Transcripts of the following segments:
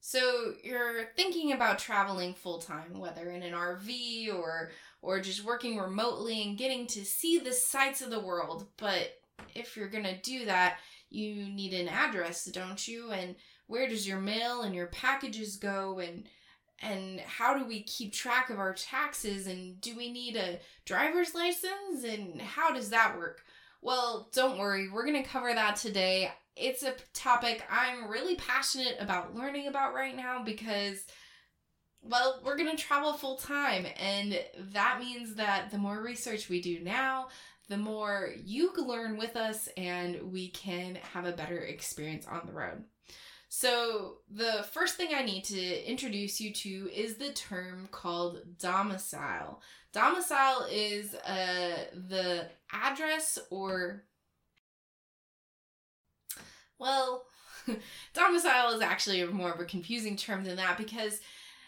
So you're thinking about traveling full-time, whether in an RV or just working remotely and getting to see the sights of the world. But if you're going to do that, you need an address, don't you? And where does your mail and your packages go? And how do we keep track of our taxes? And do we need a driver's license? And how does that work? Well, don't worry. We're going to cover that today. It's a topic I'm really passionate about learning about right now because, well, we're going to travel full time. And that means that the more research we do now, the more you can learn with us and we can have a better experience on the road. So the first thing I need to introduce you to is the term called domicile. Domicile is the address or, well, domicile is actually more of a confusing term than that because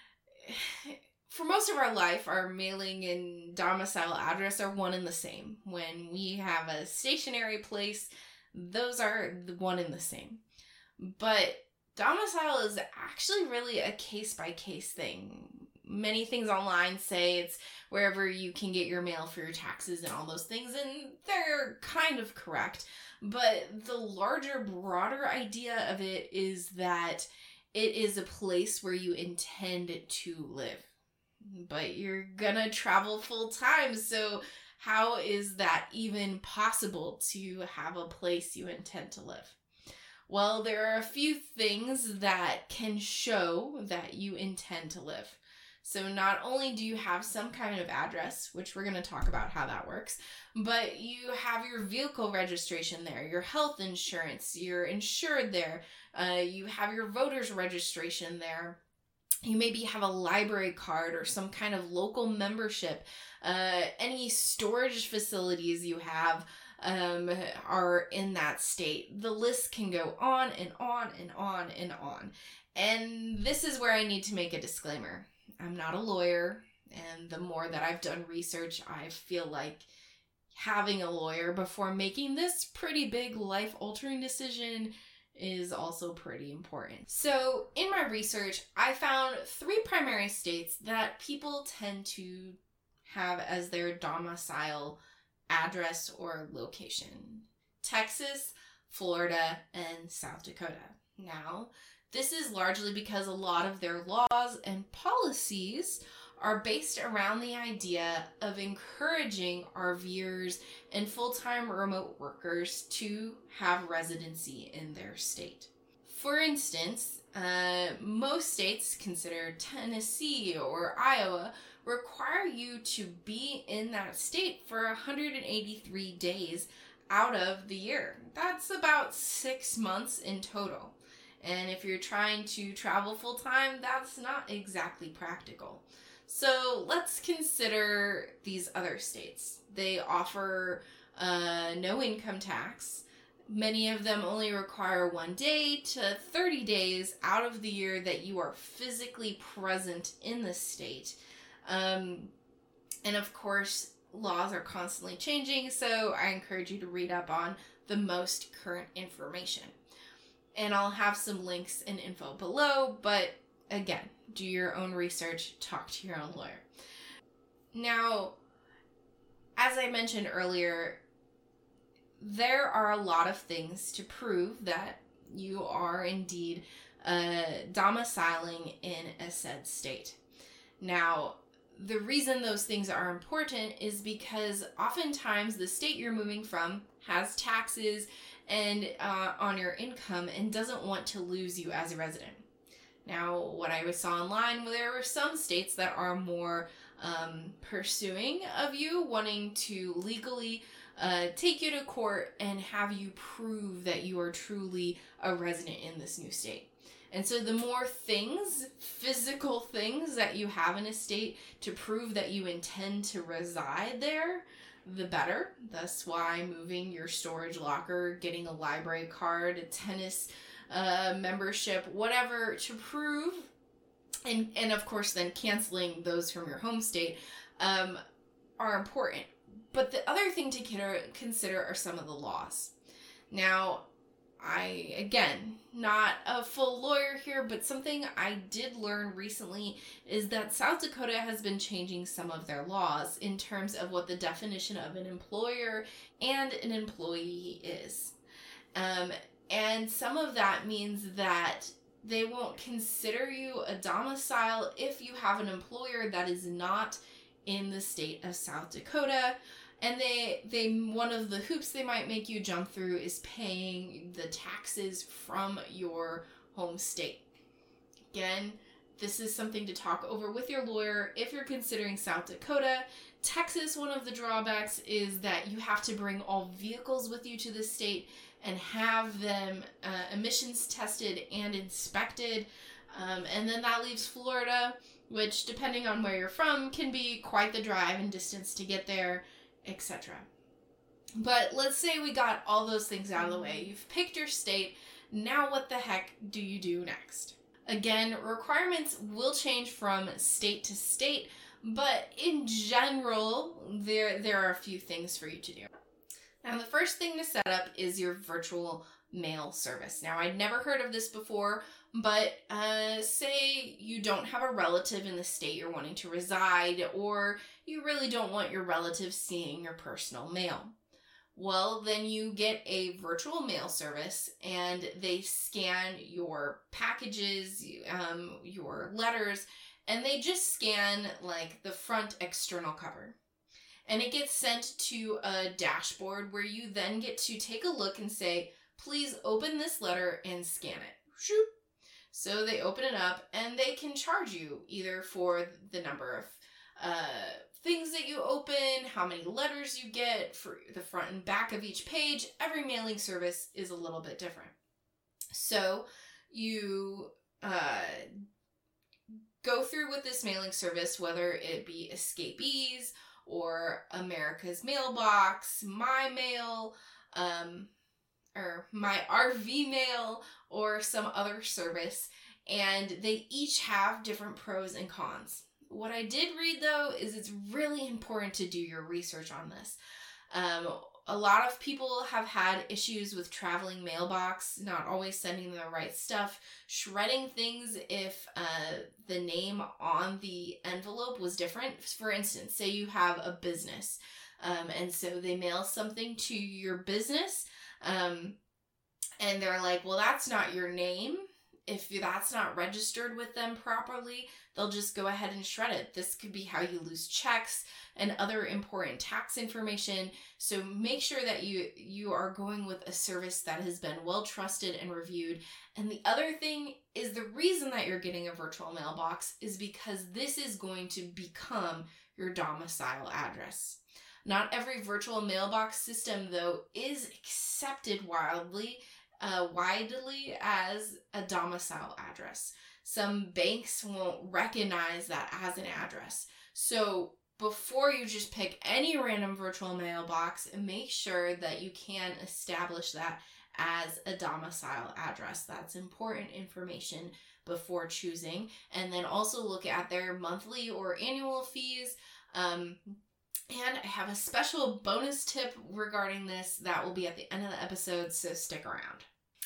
for most of our life, our mailing and domicile address are one and the same. When we have a stationary place, those are the one and the same. But domicile is actually really a case-by-case thing. Many things online say it's wherever you can get your mail for your taxes and all those things, and they're kind of correct. But the larger, broader idea of it is that it is a place where you intend to live. But you're gonna travel full time, so how is that even possible to have a place you intend to live? Well, there are a few things that can show that you intend to live. So not only do you have some kind of address, which we're going to talk about how that works, but you have your vehicle registration there, your health insurance, you're insured there, you have your voter's registration there. You maybe have a library card or some kind of local membership. Any storage facilities you have are in that state. The list can go on and on and on and on. And this is where I need to make a disclaimer. I'm not a lawyer, and the more that I've done research, I feel like having a lawyer before making this pretty big life-altering decision is also pretty important. So in my research, I found 3 primary states that people tend to have as their domicile address or location: Texas, Florida, and South Dakota. Now, this is largely because a lot of their laws and policies are based around the idea of encouraging RVers and full-time remote workers to have residency in their state. For instance, most states, consider Tennessee or Iowa, require you to be in that state for 183 days out of the year. That's about 6 months in total. And if you're trying to travel full-time, that's not exactly practical. So let's consider these other states. They offer no income tax. Many of them only require 1 day to 30 days out of the year that you are physically present in the state. And of course, laws are constantly changing, so I encourage you to read up on the most current information. And I'll have some links and info below, but again, do your own research, talk to your own lawyer. Now, as I mentioned earlier, there are a lot of things to prove that you are indeed domiciling in a said state. Now, the reason those things are important is because oftentimes the state you're moving from has taxes and on your income and doesn't want to lose you as a resident. Now, what I saw online, there were some states that are more pursuing of you, wanting to legally take you to court and have you prove that you are truly a resident in this new state. And so the more things, physical things that you have in a state to prove that you intend to reside there, the better. That's why moving your storage locker, getting a library card, a tennis membership, whatever to prove, and of course then canceling those from your home state are important. But the other thing to consider are some of the laws. Now, again, not a full lawyer here, but something I did learn recently is that South Dakota has been changing some of their laws in terms of what the definition of an employer and an employee is. And some of that means that they won't consider you a domicile if you have an employer that is not in the state of South Dakota. And they one of the hoops they might make you jump through is paying the taxes from your home state. Again, this is something to talk over with your lawyer if you're considering South Dakota. Texas, one of the drawbacks is that you have to bring all vehicles with you to the state and have them emissions tested and inspected. And then that leaves Florida, which, depending on where you're from, can be quite the drive and distance to get there, etc. But let's say we got all those things out of the way. You've picked your state. Now what the heck do you do next? Again, requirements will change from state to state, but in general, there are a few things for you to do. Now, the first thing to set up is your virtual mail service. Now, I'd never heard of this before, but say you don't have a relative in the state you're wanting to reside, or you really don't want your relatives seeing your personal mail. Well, then you get a virtual mail service, and they scan your packages, your letters, and they just scan like the front external cover. And it gets sent to a dashboard where you then get to take a look and say, please open this letter and scan it. Shoop. So they open it up, and they can charge you either for the number of things that you open, how many letters you get, for the front and back of each page. Every mailing service is a little bit different. So you go through with this mailing service, whether it be Escapees or America's Mailbox, My Mail, or My RV Mail, or some other service, and they each have different pros and cons. What I did read, though, is it's really important to do your research on this. A lot of people have had issues with traveling mailbox, not always sending the right stuff, shredding things if the name on the envelope was different. For instance, say you have a business, and so they mail something to your business, and they're like, well, that's not your name. If that's not registered with them properly, they'll just go ahead and shred it. This could be how you lose checks and other important tax information. So make sure that you are going with a service that has been well trusted and reviewed. And the other thing is, the reason that you're getting a virtual mailbox is because this is going to become your domicile address. Not every virtual mailbox system, though, is accepted widely as a domicile address. Some banks won't recognize that as an address. So before you just pick any random virtual mailbox, make sure that you can establish that as a domicile address. That's important information before choosing. And then also look at their monthly or annual fees. And I have a special bonus tip regarding this that will be at the end of the episode, so stick around.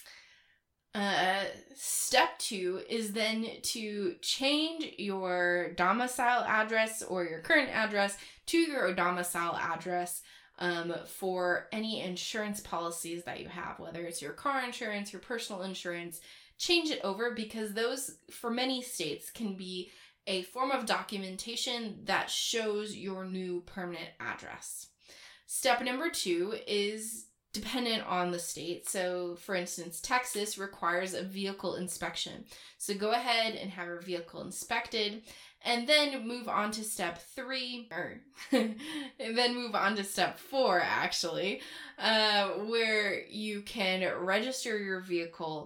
Step 2 is then to change your domicile address or your current address to your domicile address for any insurance policies that you have, whether it's your car insurance, your personal insurance. Change it over, because those, for many states, can be a form of documentation that shows your new permanent address. Step number 2 is dependent on the state. So, for instance, Texas requires a vehicle inspection. So go ahead and have your vehicle inspected, and then move on to step 3, and then move on to step 4, actually, where you can register your vehicle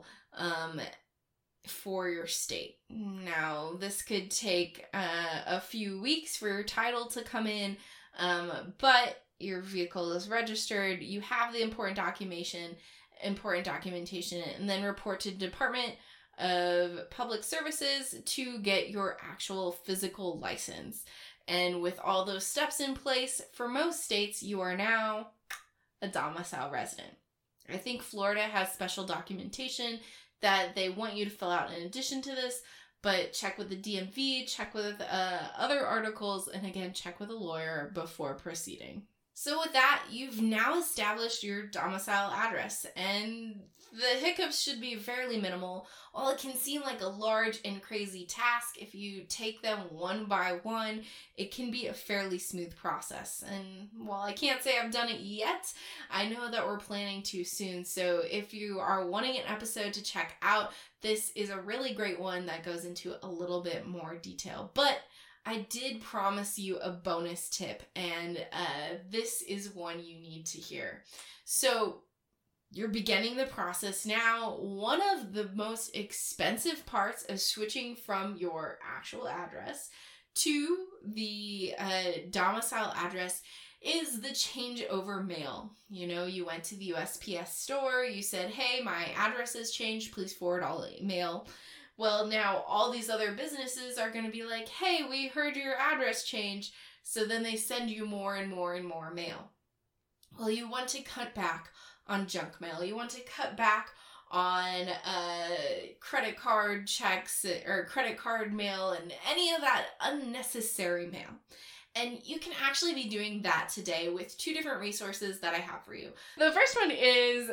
for your state. Now, this could take a few weeks for your title to come in, but your vehicle is registered, you have the important documentation, and then report to the Department of Public Services to get your actual physical license. And with all those steps in place, for most states, you are now a domicile resident. I think Florida has special documentation that they want you to fill out in addition to this, but check with the DMV, check with other articles, and again, check with a lawyer before proceeding. So with that, you've now established your domicile address, and the hiccups should be fairly minimal. While it can seem like a large and crazy task, if you take them one by one, it can be a fairly smooth process. And while I can't say I've done it yet, I know that we're planning to soon. So if you are wanting an episode to check out, this is a really great one that goes into a little bit more detail. But I did promise you a bonus tip, and this is one you need to hear. So you're beginning the process now. One of the most expensive parts of switching from your actual address to the domicile address is the changeover mail. You know, you went to the USPS store, you said, hey, my address has changed, please forward all mail. Well, now all these other businesses are going to be like, hey, we heard your address change. So then they send you more and more and more mail. Well, you want to cut back on junk mail. You want to cut back on credit card checks or credit card mail and any of that unnecessary mail. And you can actually be doing that today with two different resources that I have for you. The first one is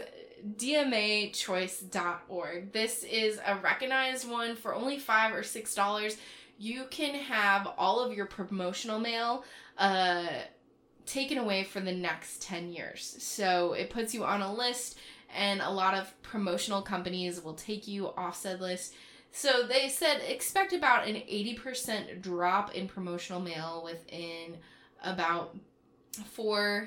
DMAchoice.org. This is a recognized one for only $5 or $6. You can have all of your promotional mail taken away for the next 10 years. So it puts you on a list, and a lot of promotional companies will take you off said list. So they said expect about an 80% drop in promotional mail within about 2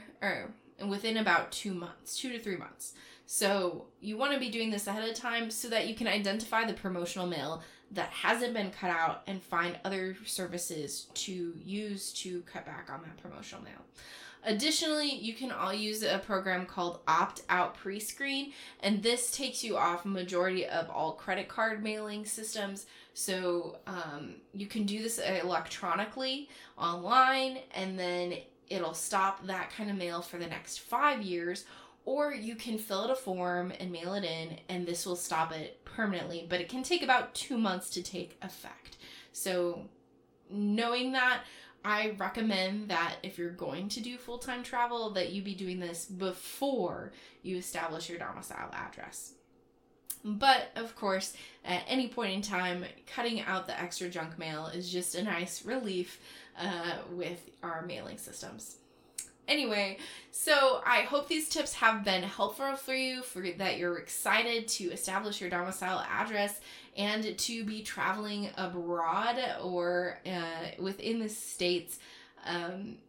months, 2 to 3 months. So you want to be doing this ahead of time so that you can identify the promotional mail that hasn't been cut out and find other services to use to cut back on that promotional mail. Additionally, you can all use a program called Opt-out Prescreen, and this takes you off a majority of all credit card mailing systems. So you can do this electronically online, and then it'll stop that kind of mail for the next 5 years. Or you can fill out a form and mail it in, and this will stop it permanently. But it can take about 2 months to take effect. So knowing that, I recommend that if you're going to do full-time travel, that you be doing this before you establish your domicile address. But, of course, at any point in time, cutting out the extra junk mail is just a nice relief with our mailing systems. Anyway, so I hope these tips have been helpful for you, that you're excited to establish your domicile address and to be traveling abroad or within the States and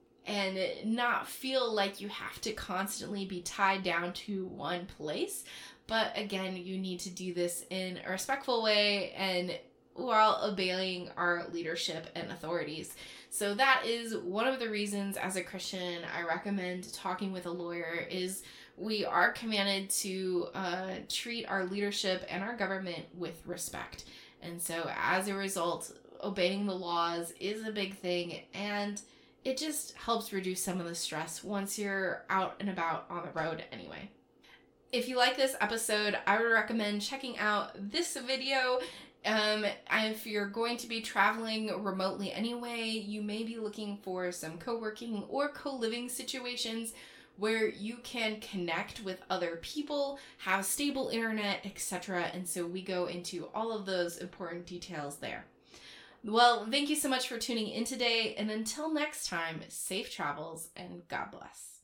not feel like you have to constantly be tied down to one place. But again, you need to do this in a respectful way and while obeying our leadership and authorities. So that is one of the reasons as a Christian I recommend talking with a lawyer. Is we are commanded to treat our leadership and our government with respect. And so as a result, obeying the laws is a big thing, and it just helps reduce some of the stress once you're out and about on the road anyway. If you like this episode, I would recommend checking out this video. If you're going to be traveling remotely anyway, you may be looking for some co-working or co-living situations where you can connect with other people, have stable internet, etc. And so we go into all of those important details there. Well, thank you so much for tuning in today, and until next time, safe travels and God bless.